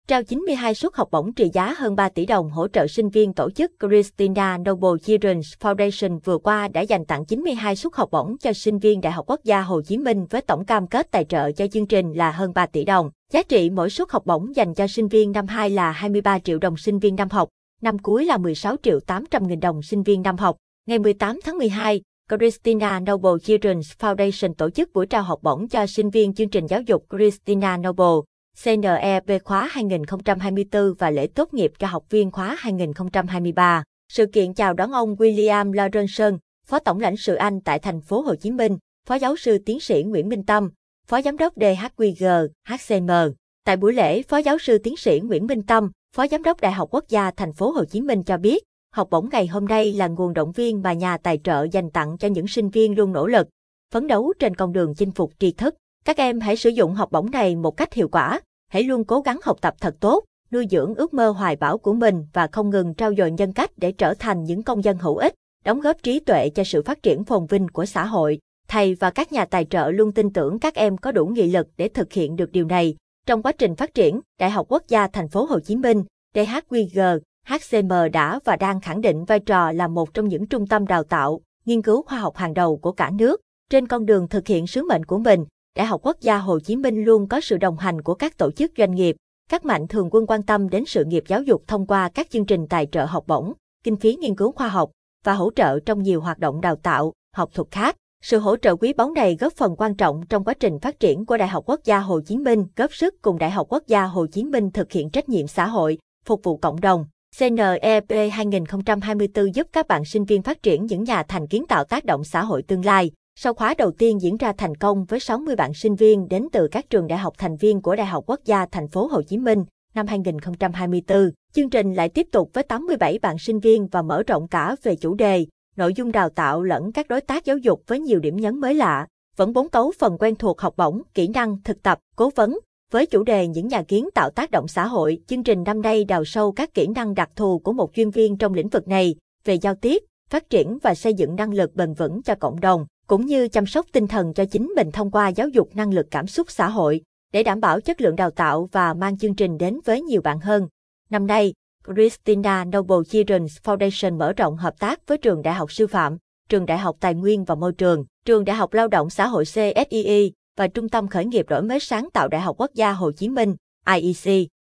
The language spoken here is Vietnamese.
trao 92 suất học bổng trị giá hơn 3 tỷ đồng hỗ trợ sinh viên. Tổ chức Christina Noble Children's Foundation vừa qua đã dành tặng 92 suất học bổng cho sinh viên Đại học Quốc gia Hồ Chí Minh với tổng cam kết tài trợ cho chương trình là hơn 3 tỷ đồng. Giá trị mỗi suất học bổng dành cho sinh viên năm 2 là 23 triệu đồng sinh viên năm học, năm cuối là 16 triệu 800 nghìn đồng sinh viên năm học. Ngày 18 tháng 12, Christina Noble Children's Foundation tổ chức buổi trao học bổng cho sinh viên chương trình giáo dục Christina Noble CNEP khóa 2024 và lễ tốt nghiệp cho học viên khóa 2023. Sự kiện chào đón ông William Lawrenson, Phó Tổng lãnh sự Anh tại thành phố Hồ Chí Minh, Phó giáo sư tiến sĩ Nguyễn Minh Tâm, Phó giám đốc DHQG, HCM. Tại buổi lễ, Phó giáo sư tiến sĩ Nguyễn Minh Tâm, Phó giám đốc Đại học Quốc gia thành phố Hồ Chí Minh cho biết, học bổng ngày hôm nay là nguồn động viên mà nhà tài trợ dành tặng cho những sinh viên luôn nỗ lực, phấn đấu trên con đường chinh phục tri thức. Các em hãy sử dụng học bổng này một cách hiệu quả, hãy luôn cố gắng học tập thật tốt, nuôi dưỡng ước mơ hoài bão của mình và không ngừng trau dồi nhân cách để trở thành những công dân hữu ích, đóng góp trí tuệ cho sự phát triển phồn vinh của xã hội. Thầy và các nhà tài trợ luôn tin tưởng các em có đủ nghị lực để thực hiện được điều này. Trong quá trình phát triển, Đại học Quốc gia thành phố Hồ Chí Minh, DHQG, HCM đã và đang khẳng định vai trò là một trong những trung tâm đào tạo, nghiên cứu khoa học hàng đầu của cả nước. Trên con đường thực hiện sứ mệnh của mình, Đại học Quốc gia Hồ Chí Minh luôn có sự đồng hành của các tổ chức doanh nghiệp, các mạnh thường quân quan tâm đến sự nghiệp giáo dục thông qua các chương trình tài trợ học bổng, kinh phí nghiên cứu khoa học và hỗ trợ trong nhiều hoạt động đào tạo, học thuật khác. Sự hỗ trợ quý báu này góp phần quan trọng trong quá trình phát triển của Đại học Quốc gia Hồ Chí Minh, góp sức cùng Đại học Quốc gia Hồ Chí Minh thực hiện trách nhiệm xã hội, phục vụ cộng đồng. CNEP 2024 giúp các bạn sinh viên phát triển những nhà thành kiến tạo tác động xã hội tương lai. Sau khóa đầu tiên diễn ra thành công với 60 bạn sinh viên đến từ các trường đại học thành viên của Đại học Quốc gia thành phố Hồ Chí Minh, năm 2024, chương trình lại tiếp tục với 87 bạn sinh viên và mở rộng cả về chủ đề, nội dung đào tạo lẫn các đối tác giáo dục với nhiều điểm nhấn mới lạ. Vẫn 4 cấu phần quen thuộc học bổng, kỹ năng, thực tập, cố vấn. Với chủ đề những nhà kiến tạo tác động xã hội, chương trình năm nay đào sâu các kỹ năng đặc thù của một chuyên viên trong lĩnh vực này, về giao tiếp, phát triển và xây dựng năng lực bền vững cho cộng đồng, cũng như chăm sóc tinh thần cho chính mình thông qua giáo dục năng lực cảm xúc xã hội, để đảm bảo chất lượng đào tạo và mang chương trình đến với nhiều bạn hơn. Năm nay, Christina Noble Children's Foundation mở rộng hợp tác với Trường Đại học Sư phạm, Trường Đại học Tài nguyên và Môi trường, Trường Đại học Lao động Xã hội CSIE và Trung tâm Khởi nghiệp đổi mới sáng tạo Đại học Quốc gia Hồ Chí Minh, IEC.